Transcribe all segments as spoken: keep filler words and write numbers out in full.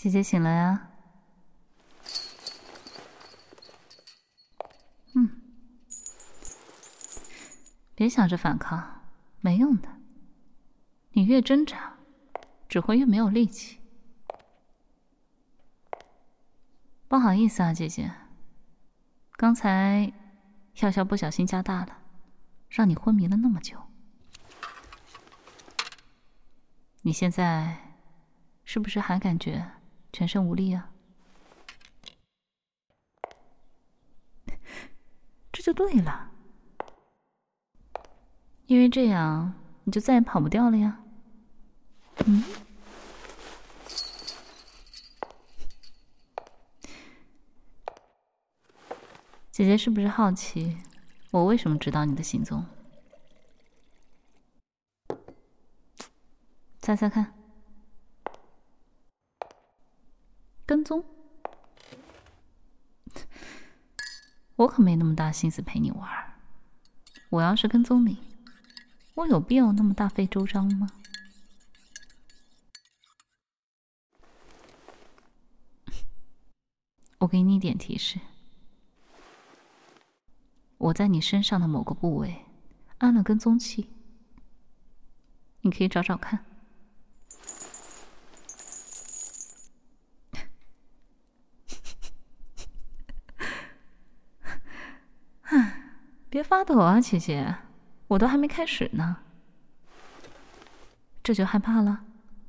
姐姐醒了呀。嗯，别想着反抗，没用的。你越挣扎，只会越没有力气。不好意思啊，姐姐，刚才药效不小心加大了，让你昏迷了那么久。你现在是不是还感觉全身无力啊？这就对了，因为这样你就再也跑不掉了呀。嗯，姐姐是不是好奇我为什么知道你的行踪？猜猜看。跟踪？我可没那么大心思陪你玩。我要是跟踪你，我有必要那么大费周章吗？我给你一点提示，我在你身上的某个部位安了跟踪器，你可以找找看。别发抖啊，姐姐，我都还没开始呢，这就害怕了？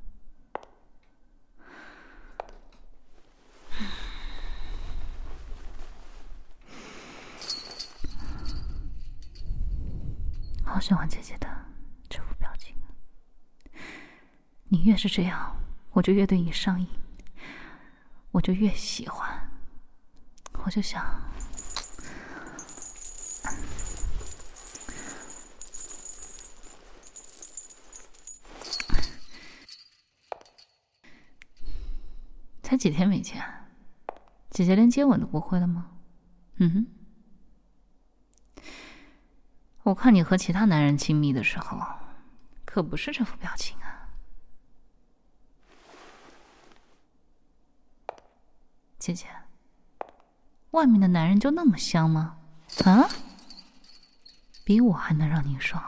好喜欢姐姐的这副表情，你越是这样，我就越对你上瘾，我就越喜欢，我就想。才几天没见，姐姐连接吻都不会了吗？嗯哼。我看你和其他男人亲密的时候，可不是这副表情啊。姐姐，外面的男人就那么香吗？啊？比我还能让你爽？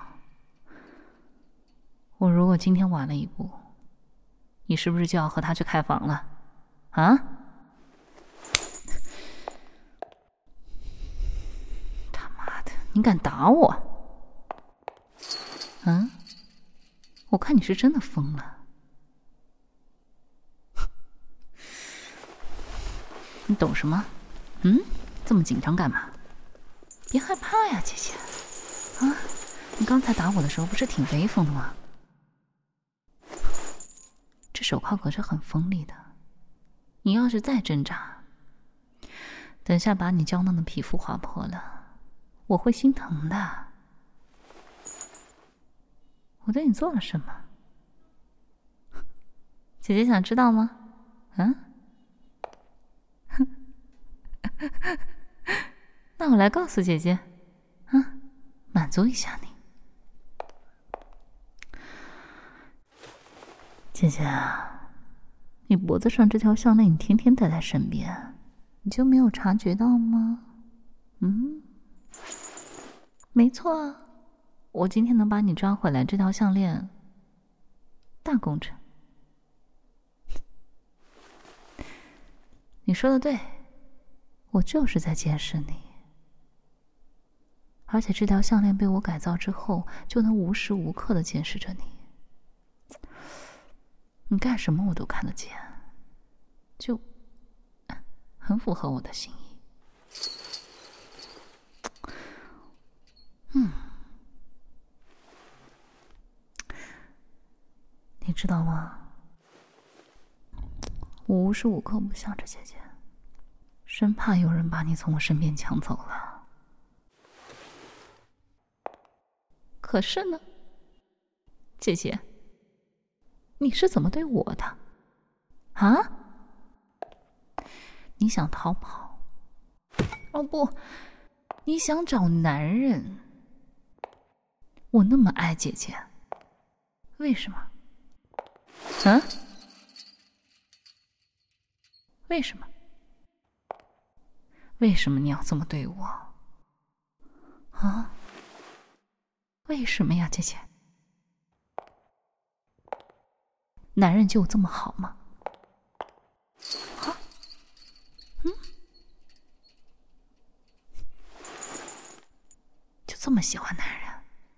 我如果今天晚了一步，你是不是就要和他去开房了？啊？他妈的，你敢打我？嗯，我看你是真的疯了。你懂什么？嗯，这么紧张干嘛？别害怕呀，姐姐。啊，你刚才打我的时候不是挺威风的吗？这手铐可是很锋利的，你要是再挣扎，等下把你娇嫩的皮肤划破了，我会心疼的。我对你做了什么？姐姐想知道吗？嗯？那我来告诉姐姐，啊，满足一下你。姐姐啊，你脖子上这条项链，你天天戴在身边，你就没有察觉到吗？嗯，没错啊，我今天能把你抓回来，这条项链大工程。你说的对，我就是在监视你，而且这条项链被我改造之后，就能无时无刻的监视着你。你干什么我都看得见，就很符合我的心意。嗯，你知道吗？我无时无刻不想着姐姐，生怕有人把你从我身边抢走了。可是呢，姐姐，你是怎么对我的？啊？你想逃跑？哦不，你想找男人？我那么爱姐姐，为什么？啊？ 为什么？为什么你要这么对我？啊？为什么呀，姐姐？男人就这么好吗？啊？嗯？就这么喜欢男人？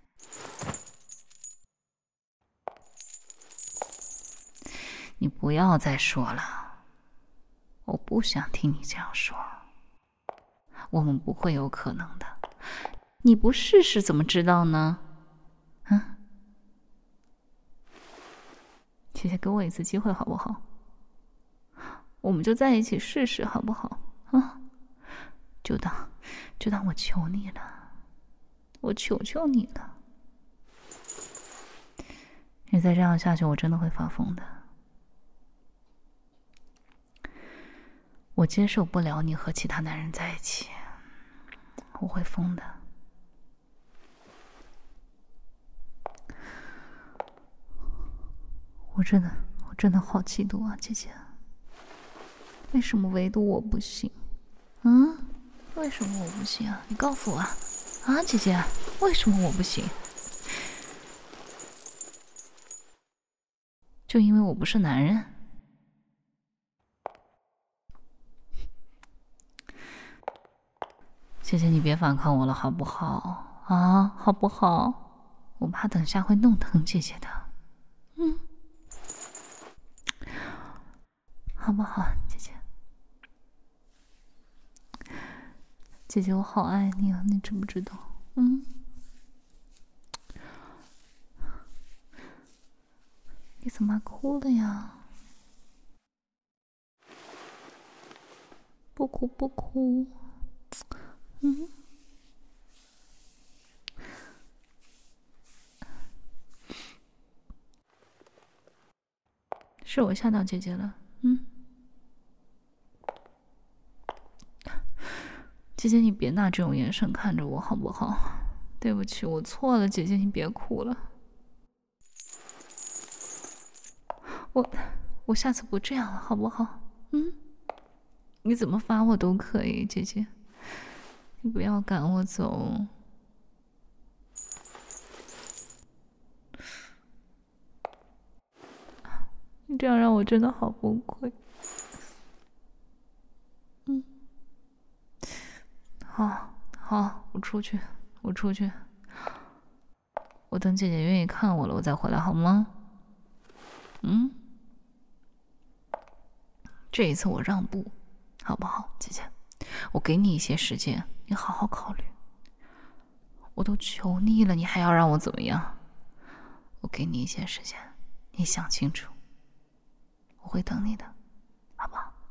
你不要再说了，我不想听你这样说。我们不会有可能的，你不试试怎么知道呢？嗯？姐姐，给我一次机会好不好？我们就在一起试试好不好？啊，就当就当我求你了，我求求你了。你再这样下去，我真的会发疯的。我接受不了你和其他男人在一起，我会疯的。我真的，我真的好嫉妒啊，姐姐。为什么唯独我不行？嗯？为什么我不行啊？你告诉我啊！啊，姐姐，为什么我不行？就因为我不是男人？姐姐，你别反抗我了，好不好？啊，好不好？我怕等下会弄疼姐姐的。嗯，好不好，姐姐？姐姐，我好爱你啊，你知不知道？嗯。你怎么哭了呀？不哭不哭。嗯。是我吓到姐姐了。嗯。姐姐，你别拿这种眼神看着我好不好？对不起，我错了，姐姐，你别哭了。我我下次不这样了，好不好？嗯。你怎么罚我都可以，姐姐。你不要赶我走。你这样让我真的好崩溃。嗯。好，好，我出去，我出去。我等姐姐愿意看我了，我再回来，好吗？嗯。这一次我让步，好不好，姐姐？我给你一些时间，你好好考虑。我都求你了，你还要让我怎么样？我给你一些时间，你想清楚。我会等你的，好不好？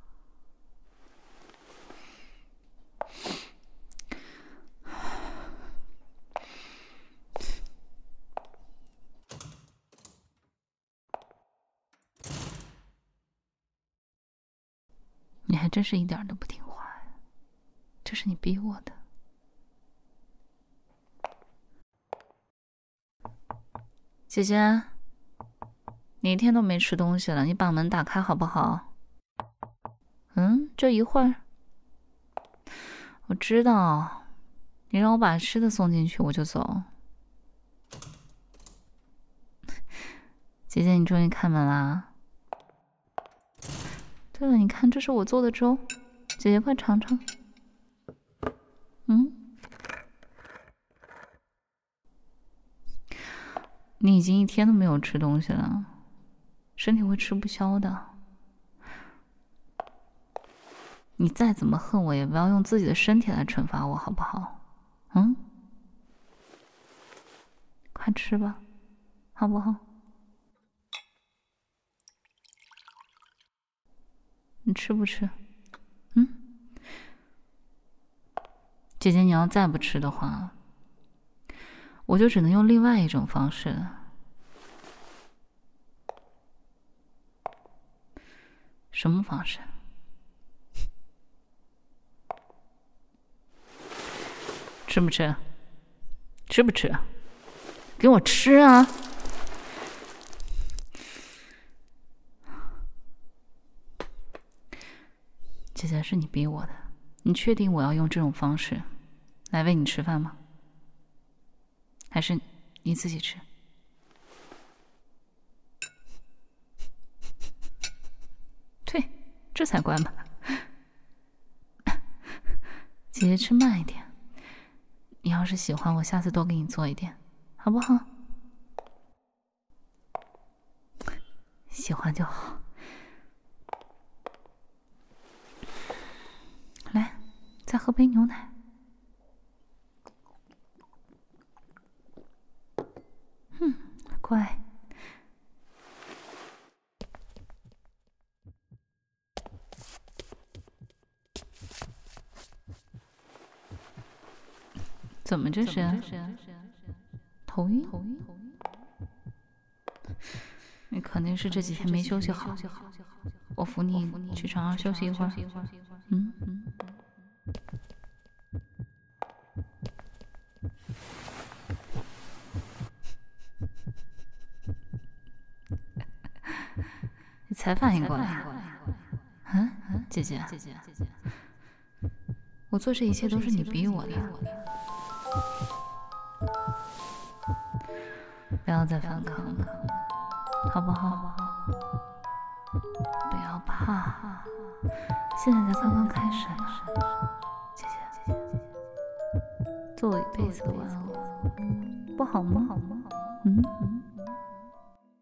你还真是一点都不听话呀，这是你逼我的。姐姐，你一天都没吃东西了，你把门打开好不好？嗯，这一会儿，我知道，你让我把吃的送进去，我就走。姐姐，你终于开门啦！对了，你看，这是我做的粥，姐姐快尝尝。嗯，你已经一天都没有吃东西了，身体会吃不消的。你再怎么恨我，也不要用自己的身体来惩罚我，好不好？嗯，快吃吧，好不好？你吃不吃？嗯，姐姐，你要再不吃的话，我就只能用另外一种方式了。什么方式？吃不吃？吃不吃？给我吃啊！ 姐姐，是你逼我的，你确定我要用这种方式来喂你吃饭吗？还是你自己吃？对，这才乖嘛。姐姐吃慢一点，你要是喜欢，我下次多给你做一点，好不好？喜欢就好。来，再喝杯牛奶。嗯，乖。怎么这是？头晕？你肯定是这几天没休息好。我扶你去床上休息一会儿。嗯嗯。你才反应过来？嗯嗯，姐姐，我做这一切都是你逼我的。不要再反抗了，好不好？不要怕，现在才刚刚开始呢。姐姐，做我一辈子的玩偶，不好吗？嗯。